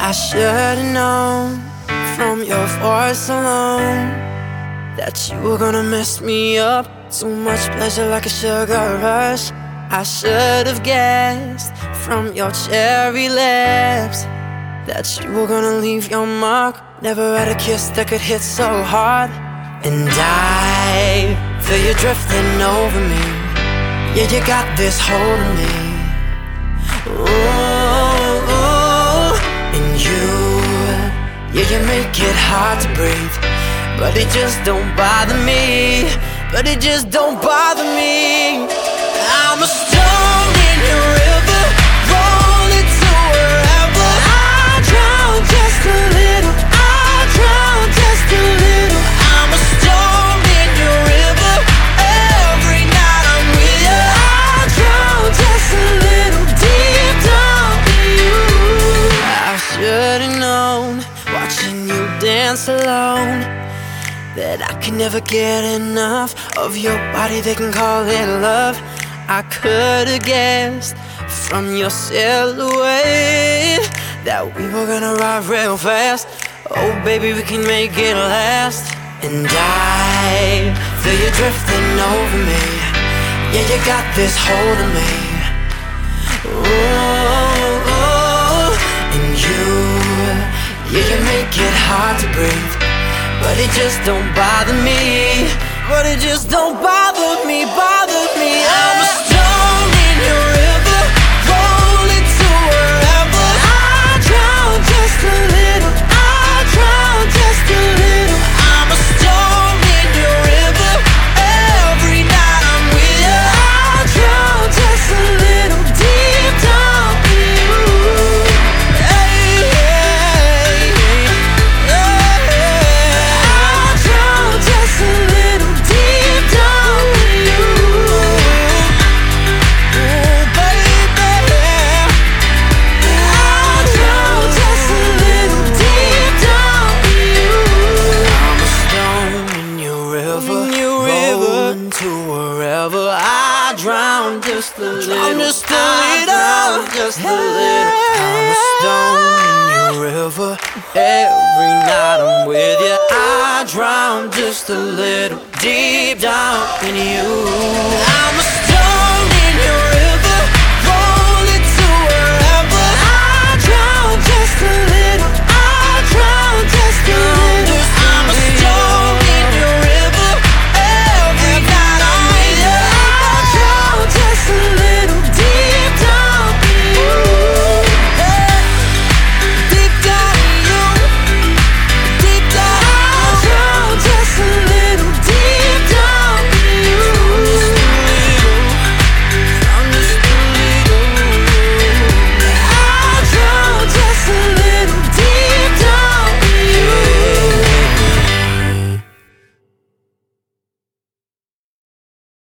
I should've known from your voice alone that you were gonna mess me up. Too much pleasure like a sugar rush. I should've guessed from your cherry lips that you were gonna leave your mark. Never had a kiss that could hit so hard. And I feel you drifting over me. Yeah, you got this hold of me. Ooh, and yeah, you make it hard to breathe. But it just don't bother me. But it just don't bother me. I'm a stone in your river, rolling to wherever. I drown just a little, I drown just a little. I'm a stone in your river, every night I'm with you. I drown just a little, deep down in you. I should've known, watching you dance alone, that I could never get enough of your body, they can call it love. I could've guessed from your silhouette that we were gonna ride real fast. Oh baby, we can make it last. And I feel you drifting over me. Yeah, you got this hold of me. Ooh, and yeah, you make it hard to breathe. But it just don't bother me. But it just don't bother me, bother me. I'm a stone in your river, rolling to wherever. I drown just a little, I drown just a little. I'm a stone in your river, every night I'm with you. I drown just a little, deep down in you. Hey, hey, hey, hey. I drown just a little, deep down in you. Oh baby, I drown just a little, deep down in you. I'm a stone in your river, rolling to wherever. I drown just a little, I'm just a little, just a little. I'm a stone in your river, every night I'm with you. I drown just a little, deep down in you. I'm a